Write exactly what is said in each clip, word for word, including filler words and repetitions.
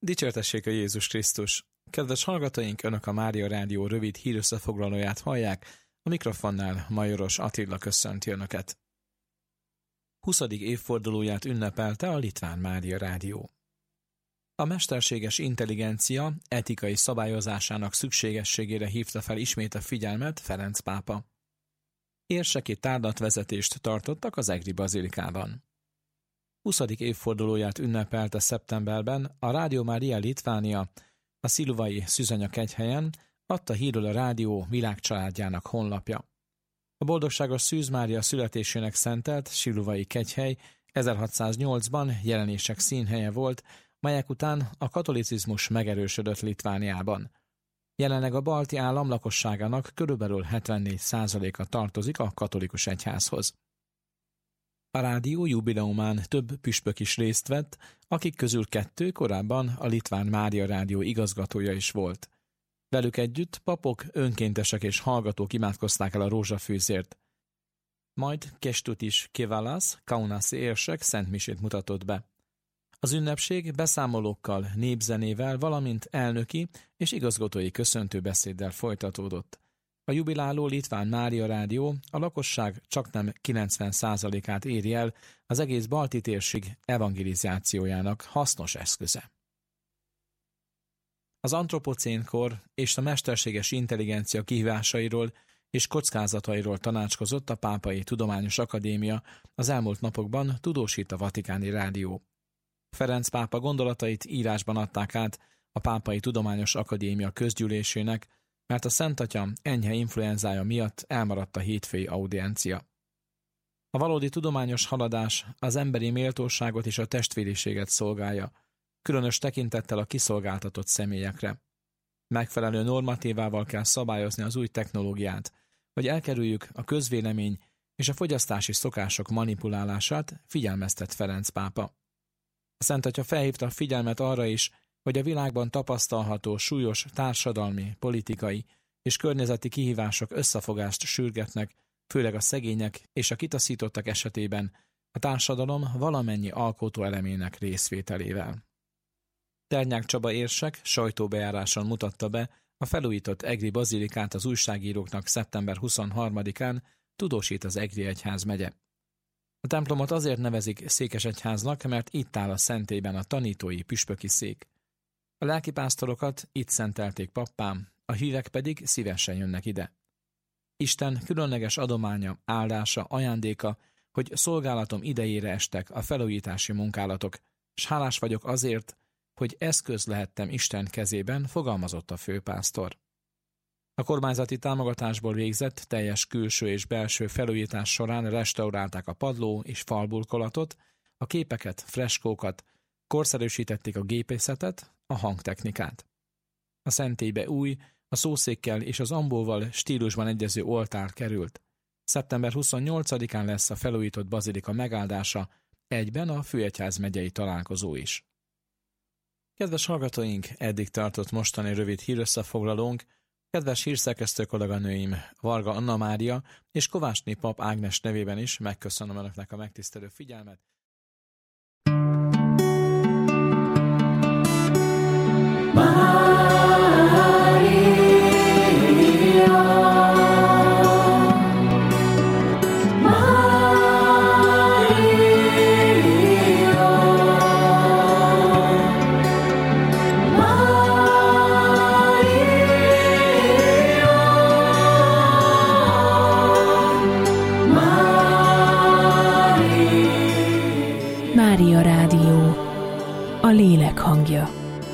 Dicsértessék a Jézus Krisztus! Kedves hallgatóink, Önök a Mária Rádió rövid hírösszefoglalóját hallják, a mikrofonnál Majoros Attila köszönti Önöket. huszadik évfordulóját ünnepelte a Litván Mária Rádió. A mesterséges intelligencia etikai szabályozásának szükségességére hívta fel ismét a figyelmet Ferenc pápa. Érseki tárlatvezetést tartottak az egri bazilikában. huszadik évfordulóját ünnepelte szeptemberben a Rádió Mária Litvánia a sziluvai Szűzanya-kegyhelyen, adta hírül a rádió világcsaládjának honlapja. A boldogságos Szűz Mária születésének szentelt sziluvai kegyhely ezerhatszáznyolcban jelenések színhelye volt, melyek után a katolicizmus megerősödött Litvániában. Jelenleg a balti állam lakosságának körülbelül hetvennégy százaléka tartozik a katolikus egyházhoz. A rádió jubileumán több püspök is részt vett, akik közül kettő korábban a Litván Mária Rádió igazgatója is volt. Velük együtt papok, önkéntesek és hallgatók imádkozták el a rózsafűzért. Majd Kęstutis Kėvalas, kaunasi érsek szentmisét mutatott be. Az ünnepség beszámolókkal, népzenével, valamint elnöki és igazgatói köszöntőbeszéddel folytatódott. A jubiláló Litván Mária Rádió a lakosság csaknem kilencven százalékát éri el, az egész balti térség evangelizációjának hasznos eszköze. Az antropocénkor és a mesterséges intelligencia kihívásairól és kockázatairól tanácskozott a Pápai Tudományos Akadémia, az elmúlt napokban tudósít a Vatikáni Rádió. Ferenc pápa gondolatait írásban adták át a Pápai Tudományos Akadémia közgyűlésének, mert a Szent Atya enyhe influenzája miatt elmaradt a hétfői audiencia. A valódi tudományos haladás az emberi méltóságot és a testvériséget szolgálja, különös tekintettel a kiszolgáltatott személyekre. Megfelelő normatívával kell szabályozni az új technológiát, hogy elkerüljük a közvélemény és a fogyasztási szokások manipulálását, figyelmeztet Ferenc pápa. A Szent Atya felhívta a figyelmet arra is, hogy a világban tapasztalható súlyos társadalmi, politikai és környezeti kihívások összefogást sürgetnek, főleg a szegények és a kitaszítottak esetében a társadalom valamennyi alkotóelemének részvételével. Ternyák Csaba érsek sajtóbejáráson mutatta be a felújított egri bazilikát az újságíróknak szeptember huszonharmadikán, tudósít az Egri egyházmegye. A templomot azért nevezik székesegyháznak, mert itt áll a szentélyben a tanítói püspöki szék. A lelkipásztorokat itt szentelték pappá, a hívek pedig szívesen jönnek ide. Isten különleges adománya, áldása, ajándéka, hogy szolgálatom idejére estek a felújítási munkálatok, s hálás vagyok azért, hogy eszköz lehettem Isten kezében, fogalmazott a főpásztor. A kormányzati támogatásból végzett teljes külső és belső felújítás során restaurálták a padló és falburkolatot, a képeket, freskókat, korszerűsítették a gépészetet, a hangtechnikát. A szentélybe új, a szószékkel és az ambóval stílusban egyező oltár került. szeptember huszonnyolcadikán lesz a felújított bazilika megáldása, egyben a főegyház megyei találkozó is. Kedves hallgatóink, eddig tartott mostani rövid hírösszefoglalónk. Kedves hírszerkesztő kolléganőim Varga Anna Mária és Kovácsné Pap Ágnes nevében is megköszönöm Önöknek a megtisztelő figyelmet. Mária Rádió, a lélek hangja.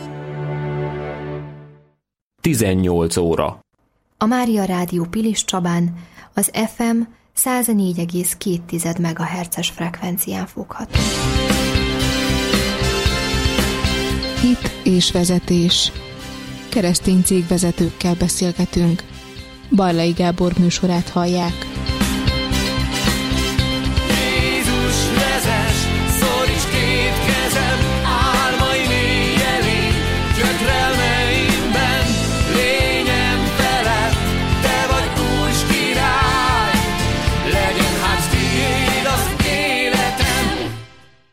tizennyolc óra. A Mária Rádió Pilis Csabán az ef em száznégy egész két megahertzes frekvencián fogható. Hit és vezetés. Keresztény cégvezetőkkel beszélgetünk. Barlai Gábor műsorát hallják.